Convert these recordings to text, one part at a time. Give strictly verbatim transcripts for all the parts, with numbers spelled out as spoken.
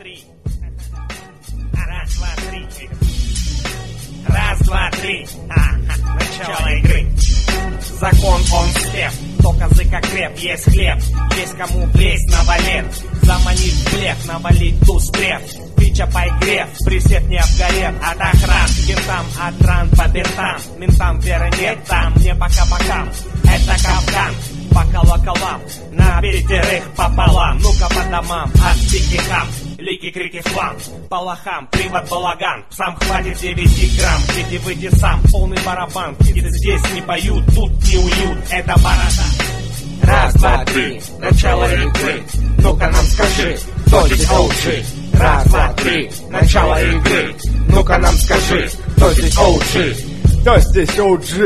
три. Раз, два, три. Раз, два, три. Ага, начало игры. Закон он слеп, только языка креп, есть хлеб, есть кому влезть на валет, заманить в блеф, навалить туз брев, фича по игре, присед не обгорев, от охран, кентам, от ран по бертам, ментам веры нет там, не пока-пока, это капкан, по колоколам, на пятерых пополам, ну-ка по домам, от пики хам. Лики, крики, флам, палахам, привод, балаган. Сам хватит девять грамм, дети выйди сам. Полный барабан, птицы здесь не поют. Тут не уют, это борода. Раз, два, три, начало игры. Ну-ка нам скажи, кто здесь о джи? Раз, два, три, начало игры. Ну-ка нам скажи, кто здесь о джи? Кто здесь о джи?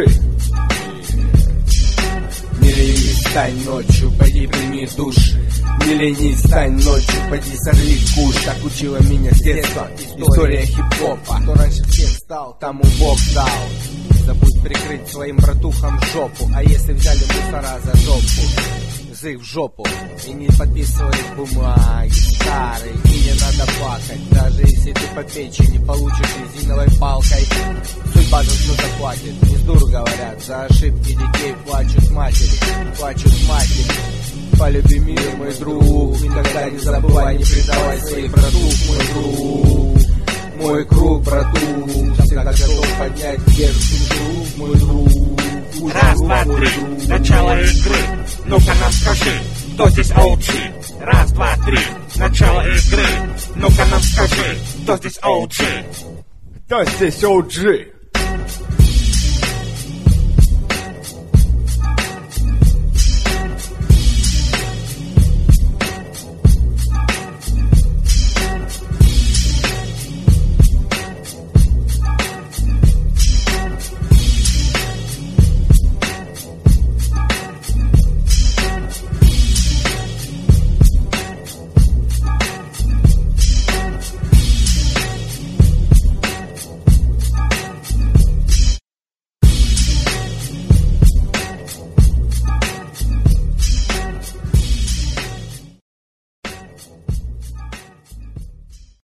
Не ленись, стань ночью, пойди прими душ. Не ленись, стань ночью, пойди сорви куш. Так учила меня с детства история хип-хопа. Кто раньше всех стал, тому Бог дал. Забудь прикрыть своим братухам жопу. А если взяли мусора за жопу, зы в жопу. И не подписывай бумаги старые, и не надо плакать. Даже если ты по печени получишь резиновой палкой, судьба за что заплатит. Не с дуру говорят, за ошибки детей плачут матери. Плачут матери. Полюби мир, мой друг, никогда не забывай, не предавай своих братух, мой друг. Мой круг, братух, всегда готов поднять вверх друг, мой друг. Раз, два, три, начало игры. Ну-ка нам скажи, кто здесь о джи? Раз, два, три, начало игры. Ну-ка нам скажи, кто здесь о джи? Кто здесь о джи?